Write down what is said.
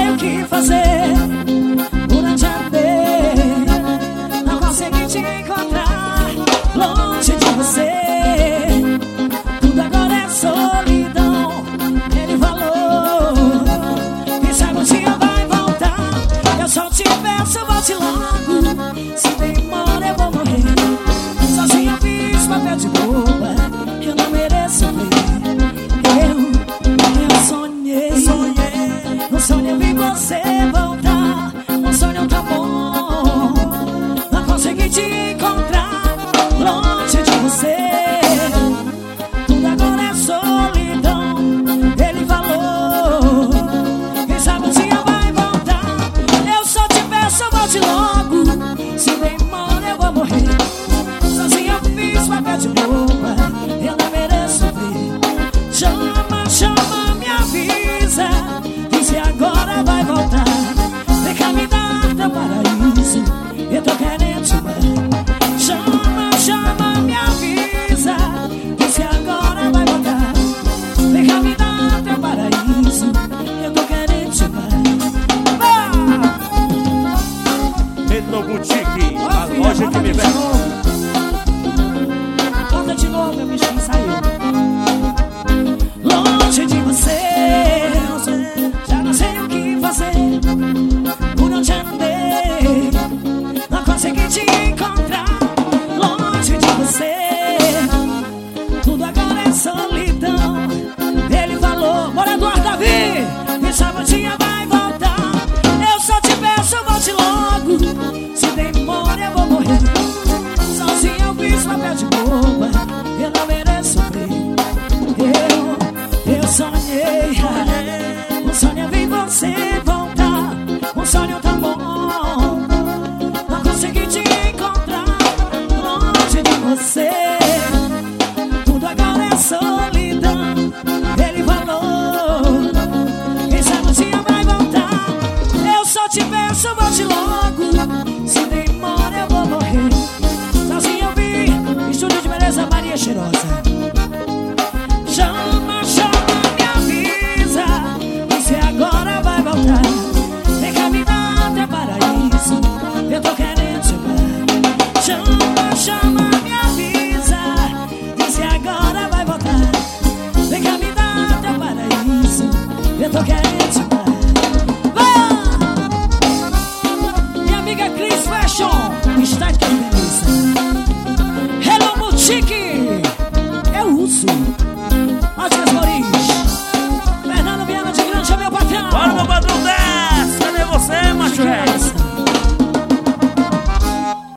sei o que fazer. Durante a noite não consegui te encontrar. Longe de você, tudo agora é solidão. Ele falou, quem sabe um dia vai voltar. Eu só te peço, volte logo. Se demora eu vou morrer. Sozinha fiz papel de boba, eu não mereço ver. Eu sonhei, no sonho eu vi você voltar. Um sonho tão bom, não consegui te encontrar. Longe de você, tudo agora é solidão. Ele falou, quem sabe um dia vai voltar. Eu só te peço, volte logo. Se demora eu vou morrer. Sozinha eu fiz papel de boba, eu não mereço ver. Chama, chama, me avisa, diz que agora vai voltar. Vem cá me dar teu paraíso, eu tô querendo te amar. Chama, chama, me avisa, diz que agora vai voltar. Vem cá me dar teu paraíso, eu tô querendo te amar. Reno Boutique, a loja que me veste. Conta de novo, meu bichinho saiu. Longe de você, já não sei o que fazer. Por onde andei, não consegui te encontrar. Longe de você, tudo agora é solidão. Ele falou, bora Eduardo Davi, quem sabe um dia vai voltar. Eu só te peço, volte logo. Se demora eu vou morrer. Sozinho eu fiz papel de boba, eu não mereço ver. Eu sonhei, um sonho eu vi você voltar. Um sonho tão bom, não consegui te encontrar. Longe de você, tudo agora é solidão. Ele falou, quem sabe um dia vai voltar. Eu só te peço, volte logo. Se demora eu vou morrer. Sozinho eu vi, estúdio de beleza Maria Cheirosa. Chama, chama, me avisa, diz que agora vai voltar. Vem cá me dar teu paraíso, eu tô querendo te amar. Chama, chama, me avisa, diz que agora vai voltar. Vem cá me dar teu paraíso, eu tô querendo te amar. Minha amiga Cris Fashion está aqui, beleza. Hello Boutique, eu uso. Ótimas Moris, Fernando Viana de Grande, meu patrão.